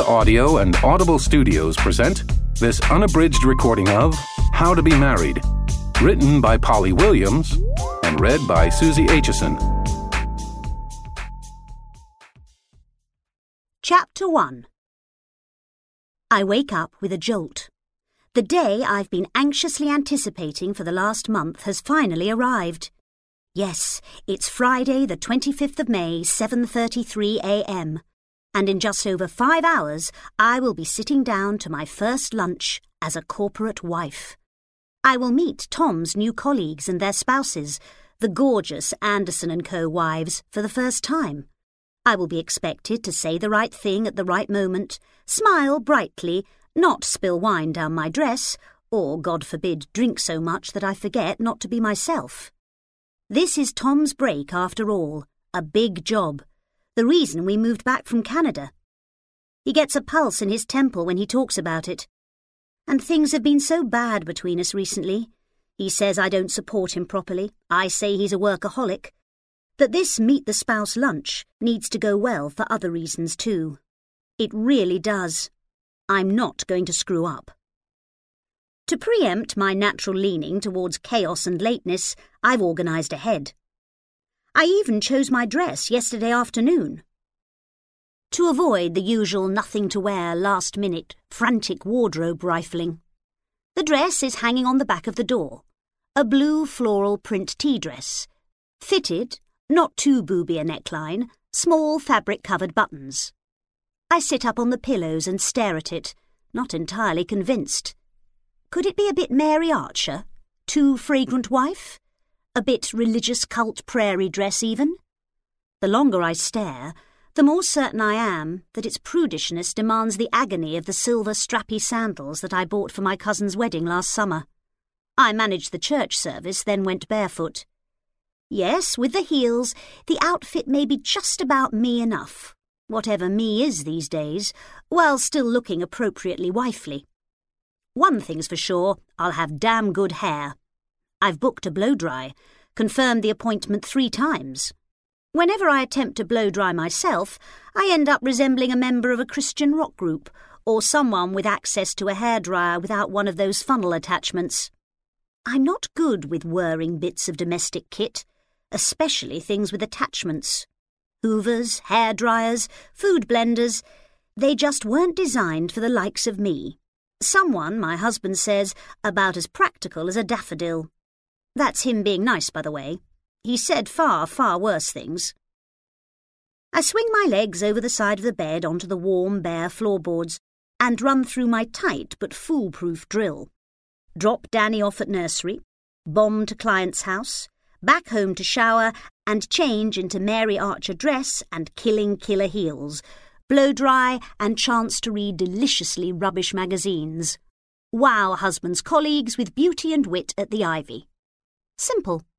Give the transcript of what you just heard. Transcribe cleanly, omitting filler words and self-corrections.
Audio and Audible Studios present this unabridged recording of How to Be Married, written by Polly Williams and read by Susie Aitchison. Chapter 1. I wake up with a jolt. The day I've been anxiously anticipating for the last month has finally arrived. Yes, it's Friday the 25th of May, 7:33 a.m., and in just over 5 hours I will be sitting down to my first lunch as a corporate wife. I will meet Tom's new colleagues and their spouses, the gorgeous Anderson & Co. wives, for the first time. I will be expected to say the right thing at the right moment, smile brightly, not spill wine down my dress, or, God forbid, drink so much that I forget not to be myself. This is Tom's break after all, a big job, the reason we moved back from Canada. He gets a pulse in his temple when he talks about it. And things have been so bad between us recently. He says I don't support him properly, I say he's a workaholic, that this meet the spouse lunch needs to go well for other reasons too. It really does. I'm not going to screw up. To preempt my natural leaning towards chaos and lateness, I've organised ahead. I even chose my dress yesterday afternoon. To avoid the usual nothing-to-wear, last-minute, frantic wardrobe rifling. The dress is hanging on the back of the door, a blue floral print tea dress, fitted, not too booby a neckline, small fabric-covered buttons. I sit up on the pillows and stare at it, not entirely convinced. Could it be a bit Mary Archer? Too fragrant wife? A bit religious cult prairie dress even? The longer I stare, the more certain I am that its prudishness demands the agony of the silver strappy sandals that I bought for my cousin's wedding last summer. I managed the church service, then went barefoot. Yes, with the heels, the outfit may be just about me enough, whatever me is these days, while still looking appropriately wifely. One thing's for sure, I'll have damn good hair. I've booked a blow-dry, confirmed the appointment 3 times. Whenever I attempt to blow-dry myself, I end up resembling a member of a Christian rock group, or someone with access to a hairdryer without one of those funnel attachments. I'm not good with whirring bits of domestic kit, especially things with attachments. Hoovers, hairdryers, food blenders, they just weren't designed for the likes of me. Someone, my husband says, about as practical as a daffodil. That's him being nice, by the way. He said far, far worse things. I swing my legs over the side of the bed onto the warm, bare floorboards and run through my tight but foolproof drill. Drop Danny off at nursery, bomb to client's house, back home to shower and change into Mary Archer dress and killing killer heels, blow-dry and chance to read deliciously rubbish magazines. Wow husband's colleagues with beauty and wit at the Ivy. Simple.